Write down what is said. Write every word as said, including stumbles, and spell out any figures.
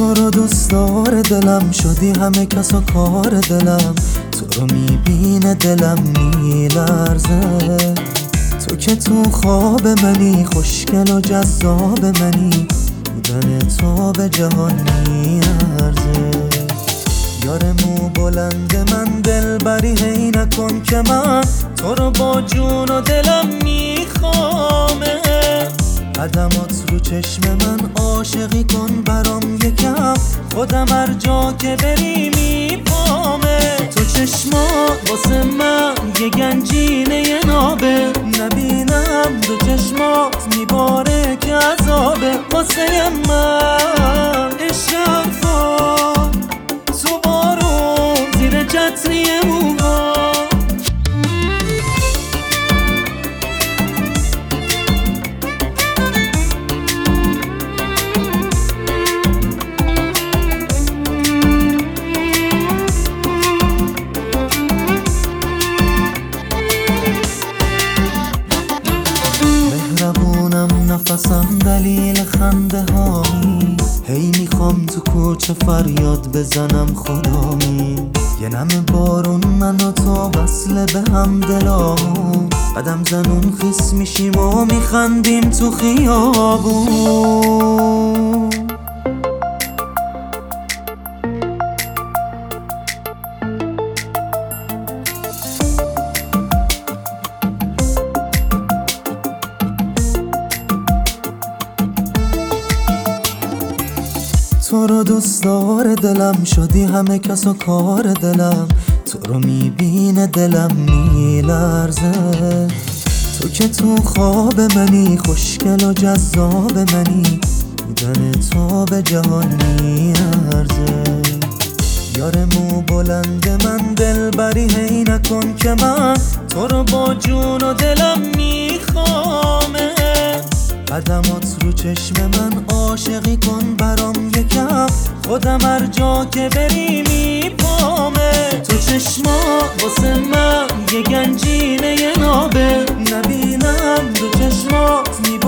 تو رو دوست داره دلم، شدی همه کس و کار دلم. تو رو میبینه دلم میلرزه. تو که تو خواب منی، خوشگل و جذاب منی، بودن تو به جهان میارزه. یار مو بلند من دلبری هی نکن که من تو رو با جون و دلم میخوامه. قدمات رو چشم من عاشقی کن برام یکم، خودم هر جا که بری میپامه. تو چشمات واسه من یه گنجینه نابه، نبینم دو چشمات میباره که عذابه. واسه من عشق فار تو بارون زیر چتری موها. نفسم دلیل خنده هامی، هی میخوام تو کوچه فریاد بزنم خدامی. یه نم بارون من و تو وصله به هم دلامون، قدم زنون خیس میشیم و میخندیم تو خیابون. تو رو دوست داره دلم، شدی همه کس و کار دلم. تو رو میبینه دلم میلرزه. تو که تو خواب منی، خوشگل و جذاب منی، بودن تو به جهان میارزه. یار مو بلند من دلبری هی نکن که من تو رو با جون و دلم میخوامه. قدمات رو چشم من عاشقی کن برام یکم، خودم هر جا که بری میپامه. تو چشمات واسه من یه گنجینه نابه، نبینم دو چشمات می